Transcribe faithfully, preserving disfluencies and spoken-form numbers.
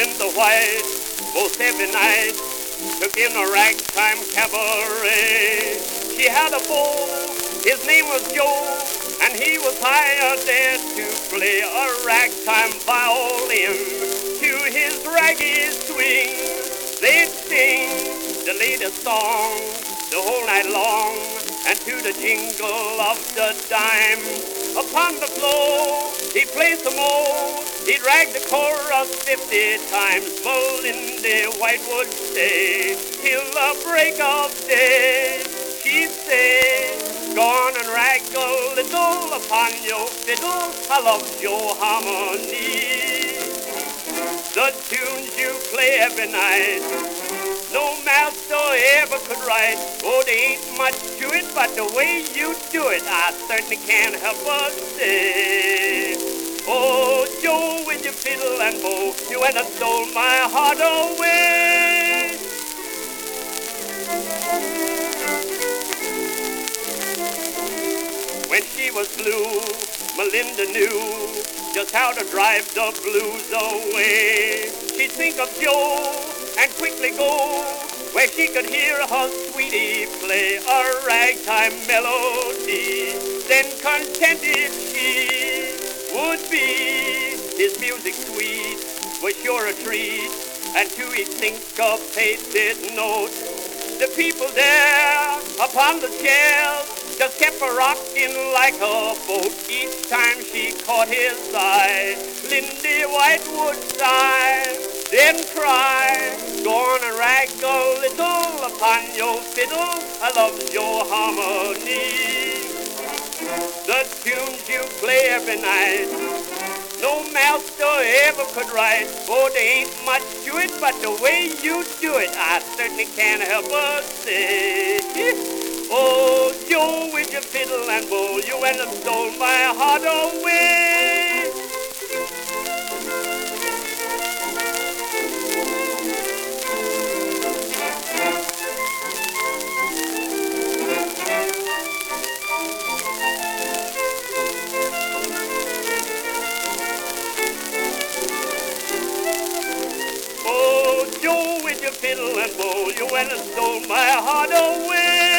Melinda White, most every night, took in a ragtime cabaret. She had a beau, his name was Joe, and he was hired there to play a ragtime violin. To his raggy swing, they'd sing the latest song the whole night long, and to the jingle of the dime. Upon the floor, he'd play some more, he'd drag the chorus fifty times. Melinda White would stay till the break of day. She'd say, go on and rag a little upon your fiddle, I love your harmony. The tunes you play every night, no master ever could write. Oh, there ain't much to it, but the way you do it, I certainly can't help but say. Oh, Joe, with your fiddle and bow, you went and stole my heart away. When she was blue, Melinda knew just how to drive the blues away. She'd think of Joe and quickly go where she could hear her sweetie play a ragtime melody. Then contented she would be. His music sweet was sure a treat, and to each syncopated note, the people there upon the chairs just kept a rocking like a boat. Each time she caught his eye, Lindy White would sigh, then cry, go on and rag a little upon your fiddle, I love your harmony. The tunes you play every night, no master ever could write. Oh, there ain't much to it, but the way you do it, I certainly can't help but say. Oh, Joe, with your fiddle and bow, you went and stole my heart away. Oh, Joe, with your fiddle and bow, you went and stole my heart away.